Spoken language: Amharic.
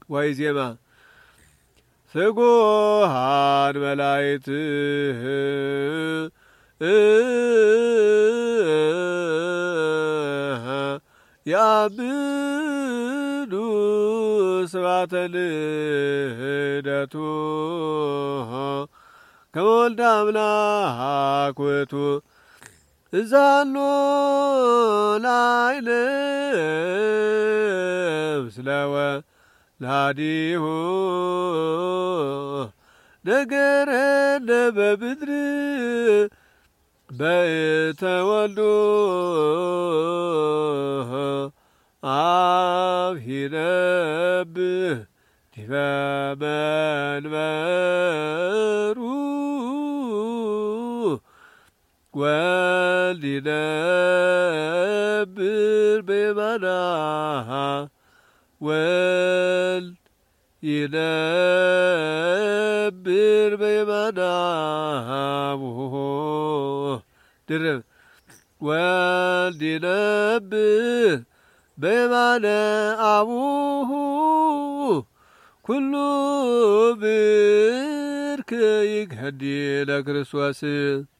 ወይዜማ ስጉሃን መላእክት ያብዱ ስብሐተ ልደቱ ከመ ወልደ አምላክ ውእቱ እዛሎ ላዕለ ምስለ ወላዲሁ ነገረ በምድር በእንተ ወልዱ አብ ይነብህ ዲበ መንበሩ ወልድ ይነብር በየማነ ወልድ ይነብር በየማነ አቡሁ ድርብ ወልድ ይነብር በየማነ አቡሁ ኩሉ ብርክ ይግህዲ ለክርስቶስ